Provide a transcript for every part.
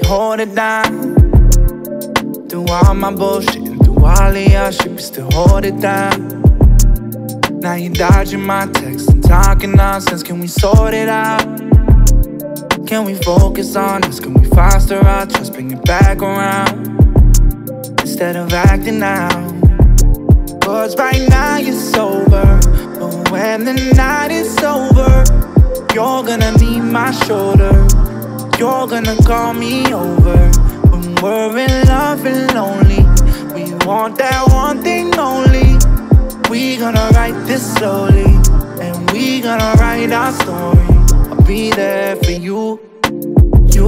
hold it down. Through all my bullshit and through all of your shit, we still hold it down. Now you dodging my texts and talking nonsense. Can we sort it out? Can we focus on this? Can we foster our trust, bring it back around instead of acting out? Cause right now you're sober, but when the night is over, you're gonna need my shoulder. You're gonna call me over when we're in love and lonely. We want that one thing only. We gonna write this slowly, and we gonna write our story. I'll be there for you. You,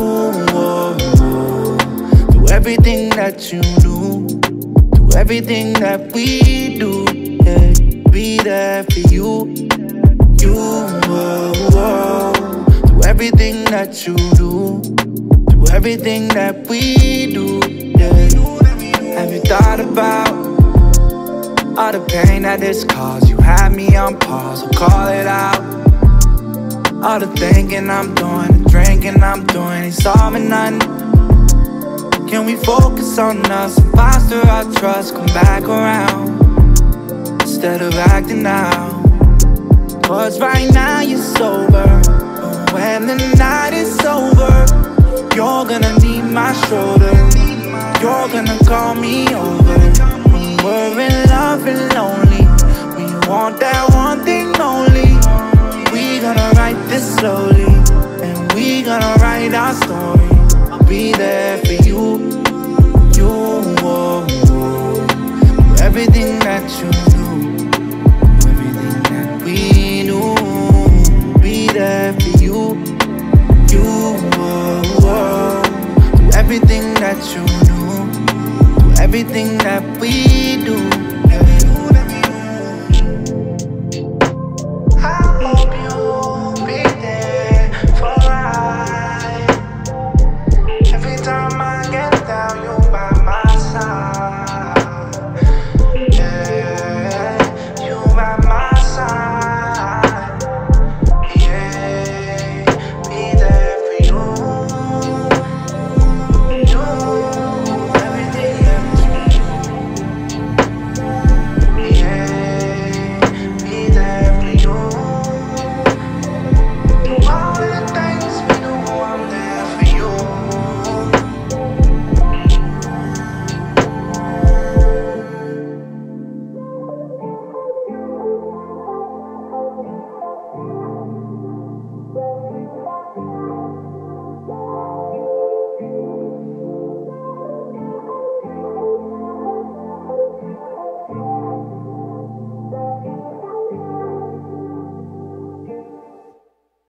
do everything that you do, do everything that we do, yeah. Be there for you. You, do everything that you do, do everything that we do, yeah. Have you thought about all the pain that this caused? You had me on pause, so call it out. All the thinking I'm doing, the drinking I'm doing, ain't solving nothing. Can we focus on us and foster our trust, come back around instead of acting out? Cause right now you're sober, but when the night is over, you're gonna need my shoulder. You're gonna call me over when we're in love and lonely. We want that one thing only. We gonna write this slowly, and we gonna write our story. I'll be there for you. You, do everything that you do, do everything that we do. Be there for you. You, do everything that you do, do everything that we do, yeah.